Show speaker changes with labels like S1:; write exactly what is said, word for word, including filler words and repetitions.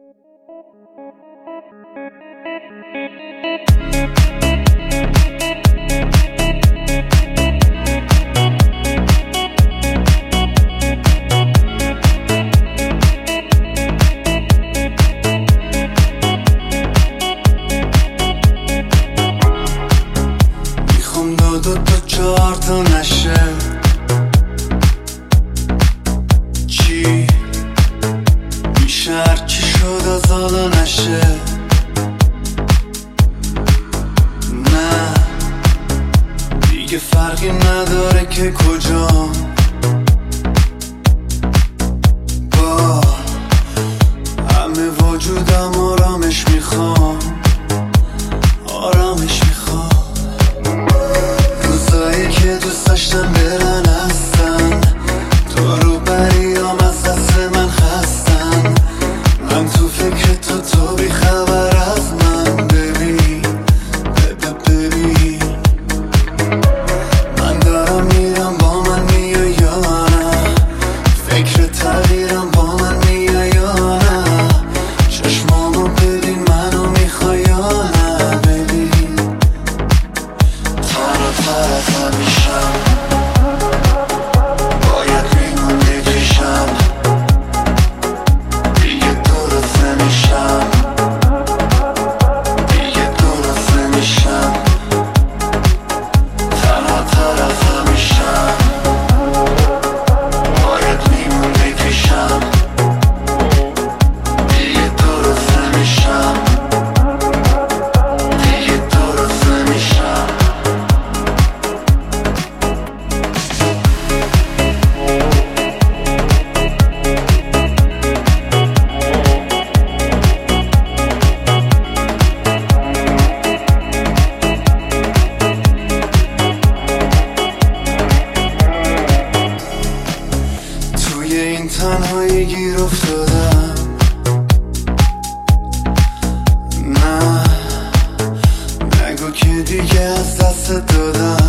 S1: میخوام دو دو تا چهار تا نشه. چی میشه هرچی شد از حالا نشه. نه دیگه فرقی نداره که کجا. با همه وجودم آرامش میخوام، آرامش میخوام. روزایی که دوست داشتم برن هستن، تو رو بریام از دست من خستن. من تو فکر تو، تو بی خبر از من. ببین ببین من دارم میرم، با من میای یا نه؟ فکر تغییرم، با من میای یا نه؟ چشمامو ببین، منو میخوای یا نه؟ ببین تنها تر از همیشم، باید میمون بکشم. دیگه درست نمیشم، دیگه درست نمیشم. تنها تر از همیشم، باید میمون بکشم. دیگه درست نمیشم، دیگه درست نمیشم. توی این تنهایی گیر افتادم. نه نگو که دیگه از دست دادم.